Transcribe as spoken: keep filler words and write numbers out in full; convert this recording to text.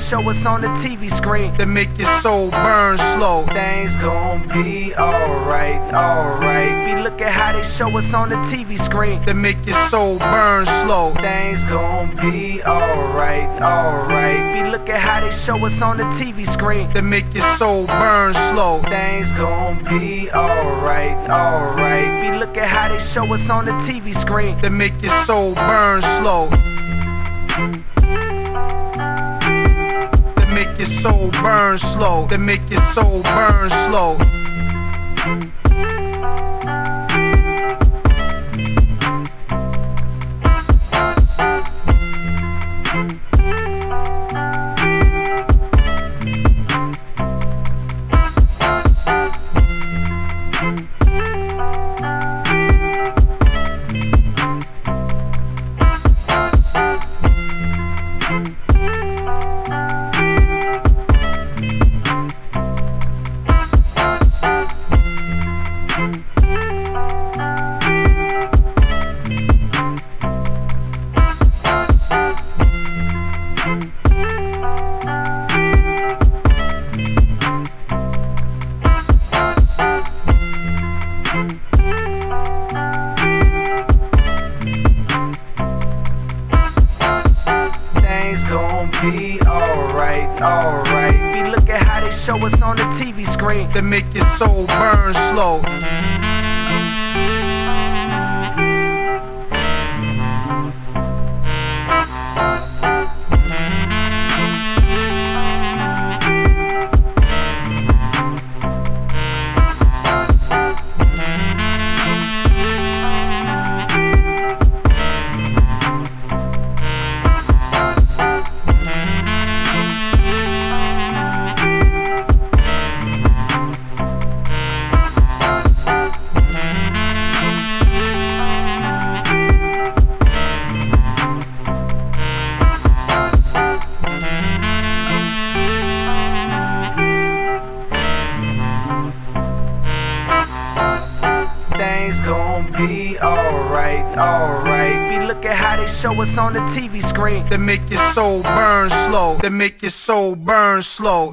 show us on the T V screen, that make your soul burn slow. things gon' be alright, alright. Be look at how they show us on the T V screen, that make your soul burn slow. things gon' be alright, alright. Be look at how they show us on the T V screen, that make your soul burn slow. things gon' be alright, alright. Be look at how they show us on the T V screen, that make your soul burn slow. That make your soul burn slow. That make your soul burn slow. things gon' be alright, alright. Be look at how they show us on the T V screen, that make your soul burn slow. things gon' be alright, alright. Be look at how they show us on the T V screen, that make your soul burn slow. That make your soul burn slow.